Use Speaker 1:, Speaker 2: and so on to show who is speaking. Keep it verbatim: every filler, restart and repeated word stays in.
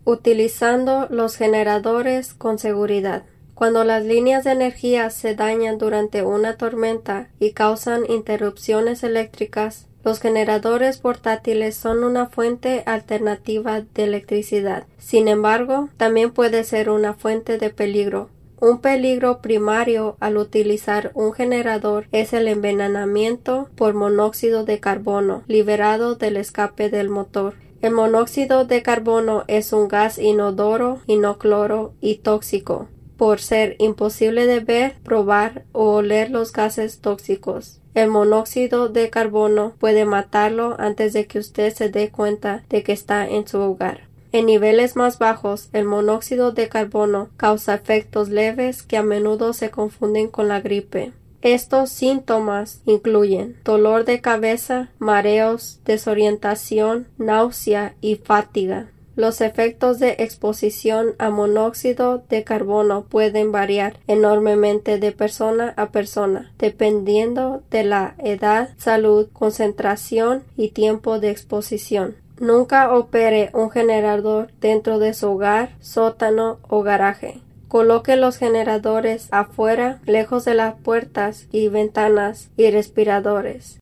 Speaker 1: Utilizando los generadores con seguridad. Cuando las líneas de energía se dañan durante una tormenta y causan interrupciones eléctricas, los generadores portátiles son una fuente alternativa de electricidad. Sin embargo, también puede ser una fuente de peligro. Un peligro primario al utilizar un generador es el envenenamiento por monóxido de carbono liberado del escape del motor. El monóxido de carbono es un gas inodoro, incoloro y tóxico, por ser imposible de ver, probar o oler los gases tóxicos. El monóxido de carbono puede matarlo antes de que usted se dé cuenta de que está en su hogar. En niveles más bajos, el monóxido de carbono causa efectos leves que a menudo se confunden con la gripe. Estos síntomas incluyen dolor de cabeza, mareos, desorientación, náusea y fatiga. Los efectos de exposición a monóxido de carbono pueden variar enormemente de persona a persona, dependiendo de la edad, salud, concentración y tiempo de exposición. Nunca opere un generador dentro de su hogar, sótano o garaje. Coloque los generadores afuera, lejos de las puertas y ventanas y respiradores.